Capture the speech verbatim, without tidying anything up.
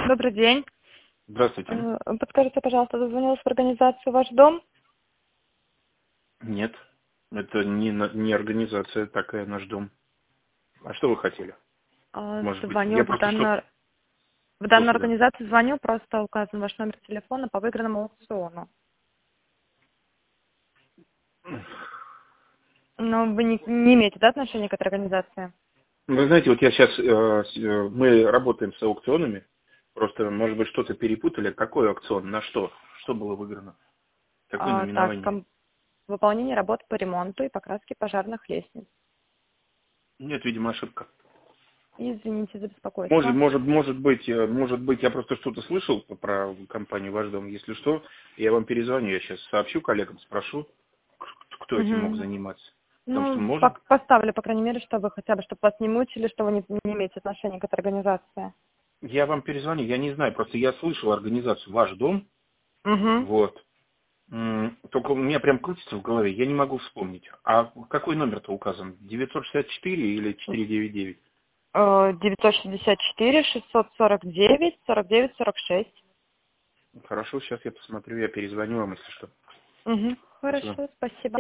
Добрый день. Здравствуйте. Э, Подскажите, пожалуйста, дозвонилась в организацию «Ваш дом». Нет, это не, на- не организация такая, наш дом. А что вы хотели? А, Может быть, Звоню я в просто что... данную, в данную Слушаю, организацию, звоню, просто указан ваш номер телефона по выигранному аукциону. да. Но вы не, не имеете, да, отношения к этой организации? Вы знаете, вот я сейчас... мы работаем с аукционами. Просто, может быть, что-то перепутали. Какой аукцион? На что? Что было выиграно? Какое А, так, наименование? ком- выполнение работ по ремонту и покраске пожарных лестниц. Нет, видимо, ошибка. Извините за Может, беспокойство. может, может быть, э, может быть, я просто что-то слышал про компанию «Ваш дом». Если что, я вам перезвоню. Я сейчас сообщу коллегам, спрошу, кто этим мог Мгм. заниматься. Потому что Ну, можно. пок- поставлю, по крайней мере, чтобы хотя бы, чтобы вас не мучили, что вы не, не имеете отношения к этой организации. Я вам перезвоню, я не знаю, просто я слышал организацию «Ваш дом», Угу. вот. М, Только у меня прям крутится в голове, я не могу вспомнить. А какой номер-то указан? девятьсот шестьдесят четыре или четыреста девяносто девять? девятьсот шестьдесят четыре шестьсот сорок девять сорок девять сорок шесть. Хорошо, сейчас я посмотрю, я перезвоню вам, если что. Угу. Спасибо. Хорошо, спасибо.